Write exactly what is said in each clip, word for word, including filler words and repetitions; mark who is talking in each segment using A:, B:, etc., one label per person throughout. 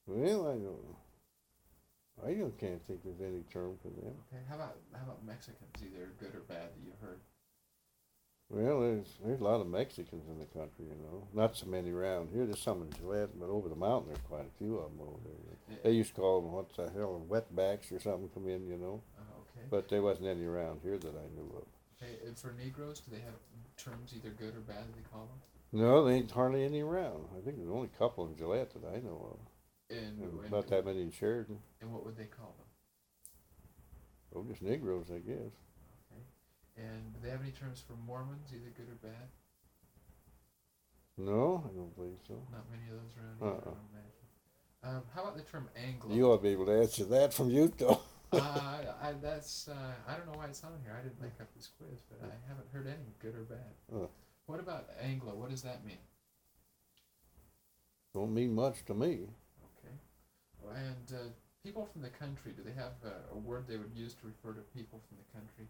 A: Well, I don't know. I don't, can't think there's any term for them.
B: Okay, how about how about Mexicans, either good or bad that you've heard?
A: Well, there's there's a lot of Mexicans in the country, you know. Not so many around here. There's some in Gillette, but over the mountain there's quite a few of them over there.
B: Yeah.
A: They used to call them what the hell, wetbacks or something come in, you know.
B: Uh, okay.
A: But there wasn't any around here that I knew of.
B: Okay, and for Negroes, do they have terms either good or bad that they call them?
A: No, there ain't hardly any around. I think there's only a couple in Gillette that I know of.
B: And,
A: And
B: and
A: not that many in Sheridan.
B: And what would they call them?
A: Oh, just Negroes, I guess.
B: Okay. And do they have any terms for Mormons, either good or bad?
A: No, I don't believe so.
B: Not many of those around here,
A: Uh-uh.
B: I don't imagine. Um, how about the term Anglo?
A: You ought to be able to answer that from Utah.
B: uh, I, that's uh, I don't know why it's on here. I didn't make up this quiz, but I haven't heard any good or bad.
A: Uh.
B: What about Anglo? What does that mean?
A: Don't mean much to me.
B: Okay. And uh, people from the country, do they have uh, a word they would use to refer to people from the country?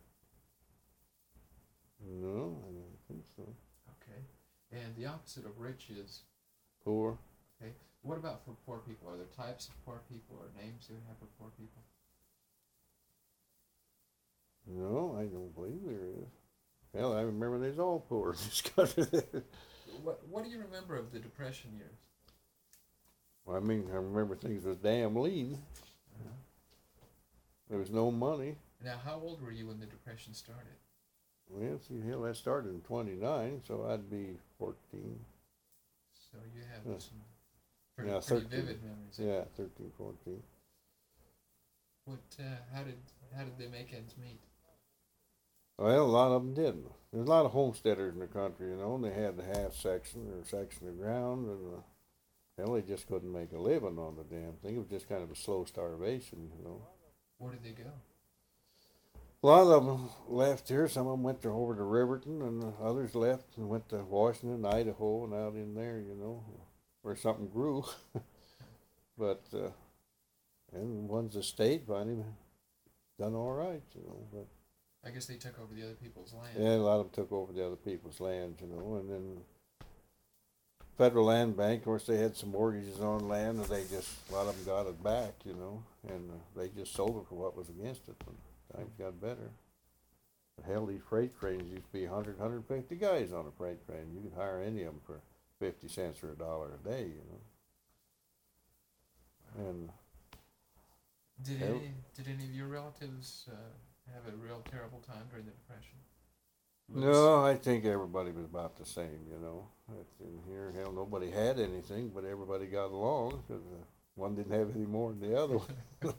A: No, I don't think so.
B: Okay. And the opposite of rich is?
A: Poor.
B: Okay. What about for poor people? Are there types of poor people or names they would have for poor people?
A: No, I don't believe there is. Hell, I remember there's all poor in this country.
B: What What do you remember of the Depression years?
A: Well, I mean, I remember things was damn lean.
B: Uh-huh.
A: There was no money.
B: Now, how old were you when the Depression started?
A: Well, see, hell, that started in twenty-nine, so I'd be fourteen.
B: So you have
A: Uh,
B: some pretty,
A: yeah,
B: pretty
A: thirteen.
B: vivid memories.
A: Yeah, thirteen, fourteen.
B: What? Uh, how did How did they make ends meet?
A: Well, a lot of them didn't. There's a lot of homesteaders in the country, you know, and they had the half section or section of ground, and uh, hell, they just couldn't make a living on the damn thing. It was just kind of a slow starvation, you know.
B: Where did they go?
A: A lot of them left here. Some of them went to, over to Riverton, and the others left and went to Washington, Idaho, and out in there, you know, where something grew. But, uh, and one's the state finally done all right, you know. But
B: I guess they took over the other people's land.
A: yeah, a lot of them took over the other people's lands, you know, and then Federal Land Bank, of course, they had some mortgages on land, and they just, a lot of them got it back, you know, and uh, they just sold it for what was against it when times got better. But hell, these freight trains used to be one hundred, one hundred fifty guys on a freight train. You could hire any of them for fifty cents or a dollar a day, you know. And
B: Did
A: Yep.
B: any Did any of your relatives uh, have a real terrible time during the Depression?
A: no, I think everybody was about the same, you know. It's in here, hell, nobody had anything, but everybody got along because uh, one didn't have any more than the other one.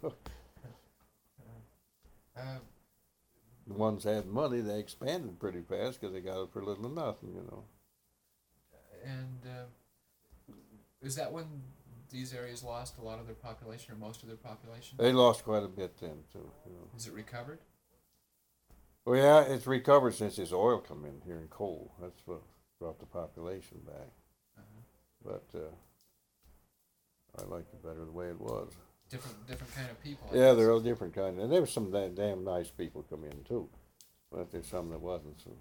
B: uh,
A: The ones that had money, they expanded pretty fast because they got it for little or nothing, you know.
B: and uh, is that when these areas lost a lot of their population or most of their population?
A: They lost quite a bit then, too, you know.
B: Is it recovered?
A: Well, yeah, it's recovered since this oil come in here in coal. That's what brought the population back.
B: Uh-huh.
A: But uh, I liked it better the way it was.
B: Different different kind of people. I
A: Yeah,
B: guess.
A: they're all different kind. And there was some da- damn nice people come in, too. But there's some that wasn't. So.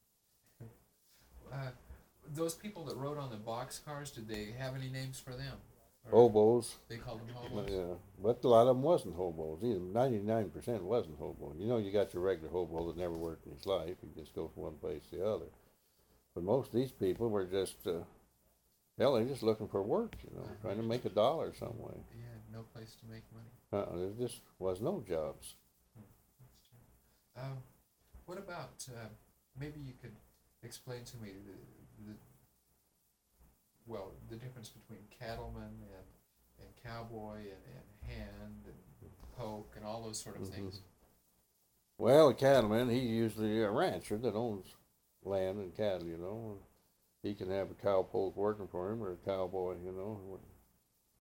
B: Uh, those people that rode on the boxcars, did they have any names for them? Or
A: Hobos.
B: They called them hobos.
A: Yeah, but a lot of them wasn't hobos. Either ninety-nine percent wasn't hobos. You know, you got your regular hobo that never worked in his life. He just go from one place to the other. But most of these people were just, uh, hell, they're just looking for work, you know, trying to make a dollar some way.
B: Yeah, no place to make money.
A: Uh-uh, there just was no jobs.
B: That's true. Um, what about uh, maybe you could explain to me the, the well the difference between cattleman and and cowboy and, and hand and poke and all those sort of
A: Mhm.
B: things.
A: Well, a cattleman, he's usually a rancher that owns land and cattle, you know. He can have a cowpoke working for him or a cowboy, you know.